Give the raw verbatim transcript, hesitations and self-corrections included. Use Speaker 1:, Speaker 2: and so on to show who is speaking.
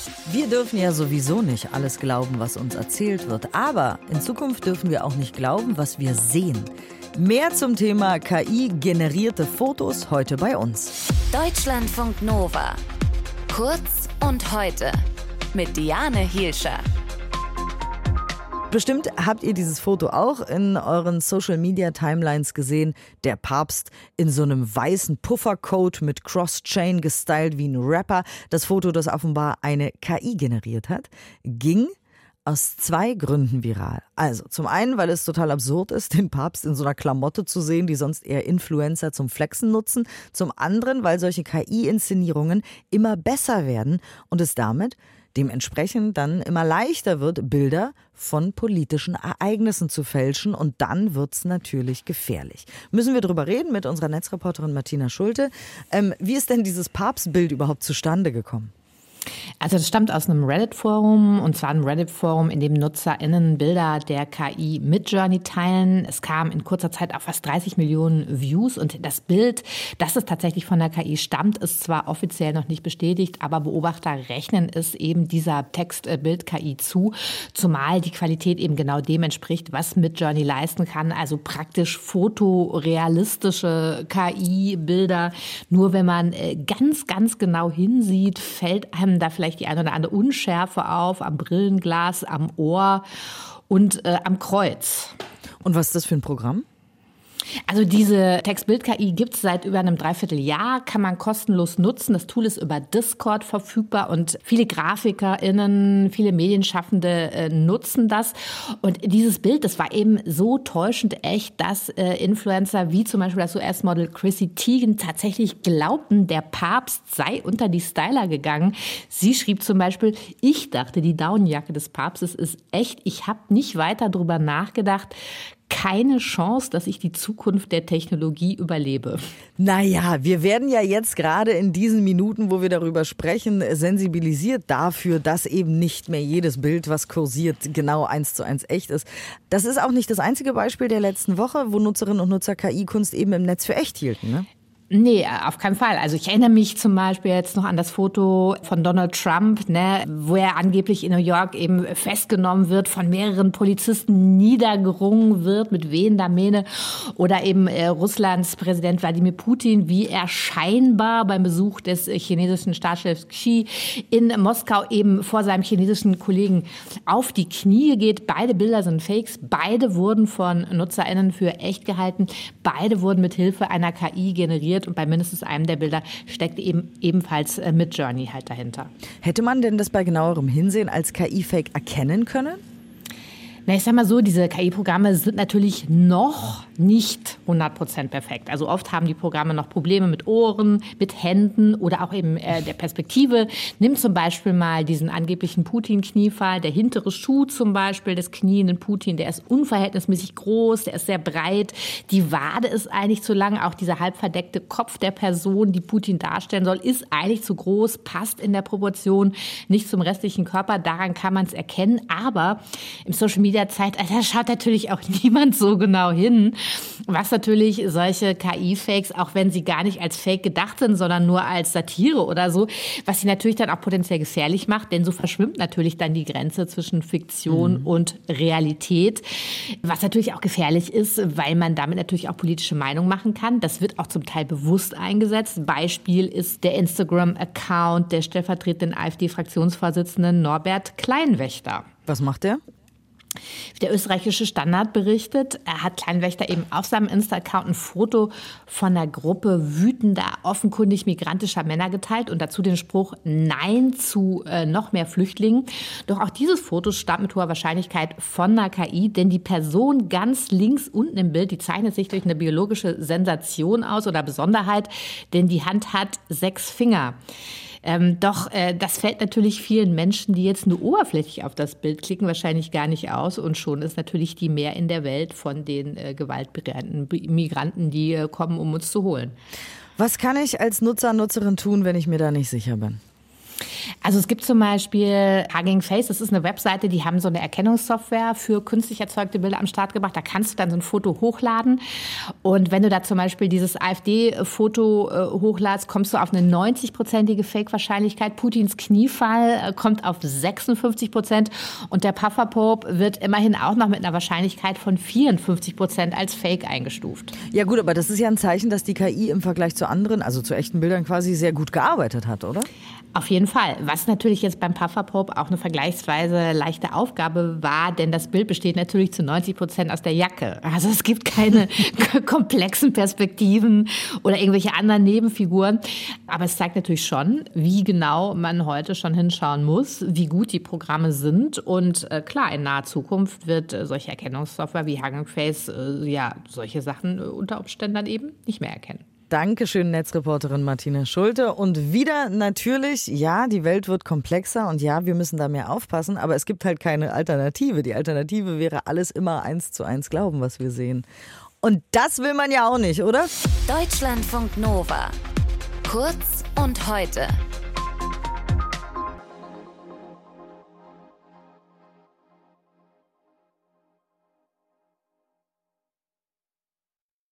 Speaker 1: Wir dürfen ja sowieso nicht alles glauben, was uns erzählt wird. Aber in Zukunft dürfen wir auch nicht glauben, was wir sehen. Mehr zum Thema K I-generierte Fotos heute bei uns.
Speaker 2: Deutschlandfunk Nova. Kurz und heute mit Diane Hielscher.
Speaker 1: Bestimmt habt ihr dieses Foto auch in euren Social-Media-Timelines gesehen. Der Papst in so einem weißen Puffercoat mit Cross-Chain gestylt wie ein Rapper. Das Foto, das offenbar eine K I generiert hat, ging aus zwei Gründen viral. Also zum einen, weil es total absurd ist, den Papst in so einer Klamotte zu sehen, die sonst eher Influencer zum Flexen nutzen. Zum anderen, weil solche K I-Inszenierungen immer besser werden und es damit dementsprechend dann immer leichter wird, Bilder von politischen Ereignissen zu fälschen, und dann wird's natürlich gefährlich. Müssen wir drüber reden mit unserer Netzreporterin Martina Schulte. Ähm, wie ist denn dieses Papstbild überhaupt zustande gekommen?
Speaker 3: Also das stammt aus einem Reddit-Forum, und zwar ein Reddit-Forum, in dem NutzerInnen Bilder der K I Midjourney teilen. Es kam in kurzer Zeit auf fast dreißig Millionen Views, und das Bild, dass es tatsächlich von der K I stammt, ist zwar offiziell noch nicht bestätigt, aber Beobachter rechnen es eben dieser Text-Bild-K I zu, zumal die Qualität eben genau dem entspricht, was Midjourney leisten kann, also praktisch fotorealistische K I-Bilder. Nur wenn man ganz, ganz genau hinsieht, fällt einem da vielleicht die eine oder andere Unschärfe auf, am Brillenglas, am Ohr und äh, am Kreuz.
Speaker 1: Und was ist das für ein Programm?
Speaker 3: Also diese Text-Bild-K I gibt es seit über einem Dreivierteljahr, kann man kostenlos nutzen. Das Tool ist über Discord verfügbar und viele GrafikerInnen, viele Medienschaffende äh, nutzen das. Und dieses Bild, das war eben so täuschend echt, dass äh, Influencer wie zum Beispiel das U S-Model Chrissy Teigen tatsächlich glaubten, der Papst sei unter die Styler gegangen. Sie schrieb zum Beispiel: Ich dachte, die Daunenjacke des Papstes ist echt. Ich habe nicht weiter drüber nachgedacht. Keine Chance, dass ich die Zukunft der Technologie überlebe.
Speaker 1: Naja, wir werden ja jetzt gerade in diesen Minuten, wo wir darüber sprechen, sensibilisiert dafür, dass eben nicht mehr jedes Bild, was kursiert, genau eins zu eins echt ist. Das ist auch nicht das einzige Beispiel der letzten Woche, wo Nutzerinnen und Nutzer K I-Kunst eben im Netz für echt hielten, ne?
Speaker 3: Nee, auf keinen Fall. Also ich erinnere mich zum Beispiel jetzt noch an das Foto von Donald Trump, ne, wo er angeblich in New York eben festgenommen wird, von mehreren Polizisten niedergerungen wird mit wehender Mähne. Oder eben äh, Russlands Präsident Wladimir Putin, wie er scheinbar beim Besuch des äh, chinesischen Staatschefs Xi in Moskau eben vor seinem chinesischen Kollegen auf die Knie geht. Beide Bilder sind Fakes. Beide wurden von NutzerInnen für echt gehalten. Beide wurden mit Hilfe einer K I generiert. Und bei mindestens einem der Bilder steckt eben ebenfalls Midjourney halt dahinter.
Speaker 1: Hätte man denn das bei genauerem Hinsehen als K I-Fake erkennen können?
Speaker 3: Na, ich sag mal so, diese K I-Programme sind natürlich noch nicht hundert Prozent perfekt. Also oft haben die Programme noch Probleme mit Ohren, mit Händen oder auch eben äh, der Perspektive. Nimm zum Beispiel mal diesen angeblichen Putin-Kniefall. Der hintere Schuh zum Beispiel des knienden Putin, der ist unverhältnismäßig groß, der ist sehr breit. Die Wade ist eigentlich zu lang. Auch dieser halb verdeckte Kopf der Person, die Putin darstellen soll, ist eigentlich zu groß, passt in der Proportion nicht zum restlichen Körper. Daran kann man es erkennen. Aber im Social-Media-Zeitalter schaut natürlich auch niemand so genau hin. Was natürlich solche K I-Fakes, auch wenn sie gar nicht als Fake gedacht sind, sondern nur als Satire oder so, was sie natürlich dann auch potenziell gefährlich macht, denn so verschwimmt natürlich dann die Grenze zwischen Fiktion mhm. und Realität, was natürlich auch gefährlich ist, weil man damit natürlich auch politische Meinung machen kann. Das wird auch zum Teil bewusst eingesetzt. Beispiel ist der Instagram-Account der stellvertretenden AfD-Fraktionsvorsitzenden Norbert Kleinwächter.
Speaker 1: Was macht der?
Speaker 3: Der österreichische Standard berichtet, er hat Kleinwächter eben auf seinem Insta-Account ein Foto von einer Gruppe wütender, offenkundig migrantischer Männer geteilt und dazu den Spruch Nein zu äh, noch mehr Flüchtlingen. Doch auch dieses Foto stammt mit hoher Wahrscheinlichkeit von einer K I, denn die Person ganz links unten im Bild, die zeichnet sich durch eine biologische Sensation aus oder Besonderheit, denn die Hand hat sechs Finger. Ähm, doch äh, das fällt natürlich vielen Menschen, die jetzt nur oberflächlich auf das Bild klicken, wahrscheinlich gar nicht aus. Und schon ist natürlich die Mehr in der Welt von den äh, gewaltbereiten Migranten, die äh, kommen, um uns zu holen.
Speaker 1: Was kann ich als Nutzer, Nutzerin tun, wenn ich mir da nicht sicher bin?
Speaker 3: Also es gibt zum Beispiel Hugging Face, das ist eine Webseite, die haben so eine Erkennungssoftware für künstlich erzeugte Bilder am Start gebracht. Da kannst du dann so ein Foto hochladen und wenn du da zum Beispiel dieses AfD-Foto äh, hochladst, kommst du auf eine neunzig-prozentige Fake-Wahrscheinlichkeit. Putins Kniefall äh, kommt auf sechsundfünfzig Prozent und der Pufferpope wird immerhin auch noch mit einer Wahrscheinlichkeit von vierundfünfzig Prozent als Fake eingestuft.
Speaker 1: Ja gut, aber das ist ja ein Zeichen, dass die K I im Vergleich zu anderen, also zu echten Bildern quasi sehr gut gearbeitet hat, oder?
Speaker 3: Auf jeden Fall. Was natürlich jetzt beim Pufferpope auch eine vergleichsweise leichte Aufgabe war, denn das Bild besteht natürlich zu neunzig Prozent aus der Jacke. Also es gibt keine komplexen Perspektiven oder irgendwelche anderen Nebenfiguren. Aber es zeigt natürlich schon, wie genau man heute schon hinschauen muss, wie gut die Programme sind. Und äh, klar, in naher Zukunft wird äh, solche Erkennungssoftware wie Hugging Face äh, ja solche Sachen äh, unter Umständen dann eben nicht mehr erkennen.
Speaker 1: Dankeschön, Netzreporterin Martina Schulte. Und wieder natürlich, ja, die Welt wird komplexer und ja, wir müssen da mehr aufpassen, aber es gibt halt keine Alternative. Die Alternative wäre alles immer eins zu eins glauben, was wir sehen. Und das will man ja auch nicht, oder?
Speaker 2: Deutschlandfunk Nova. Kurz und heute.